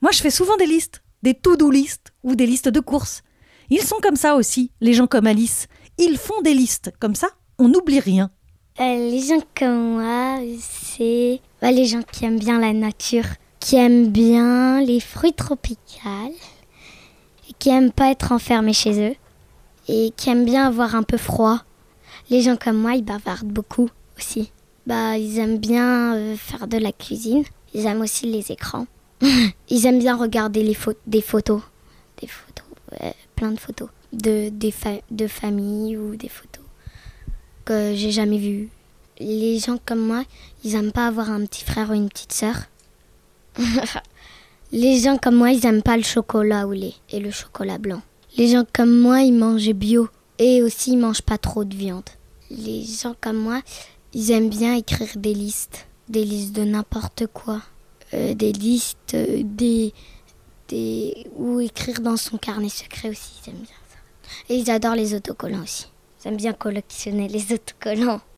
Moi, je fais souvent des listes, des to-do listes ou des listes de courses. Ils sont comme ça aussi, les gens comme Alice. Ils font des listes, comme ça, on n'oublie rien. Les gens comme moi, c'est les gens qui aiment bien la nature, qui aiment bien les fruits tropicaux, et qui aiment pas être enfermés chez eux, et qui aiment bien avoir un peu froid. Les gens comme moi, ils bavardent beaucoup aussi. Ils aiment bien faire de la cuisine. Ils aiment aussi les écrans. Ils aiment bien regarder des photos. Plein de photos. De famille ou des photos que j'ai jamais vues. Les gens comme moi, ils aiment pas avoir un petit frère ou une petite sœur. Les gens comme moi, ils aiment pas le chocolat au lait et le chocolat blanc. Les gens comme moi, ils mangent bio et aussi ils mangent pas trop de viande. Les gens comme moi, ils aiment bien écrire des listes de n'importe quoi. Des listes, ou écrire dans son carnet secret aussi, ils aiment bien ça. Et ils adorent les autocollants aussi. Ils aiment bien collectionner les autocollants.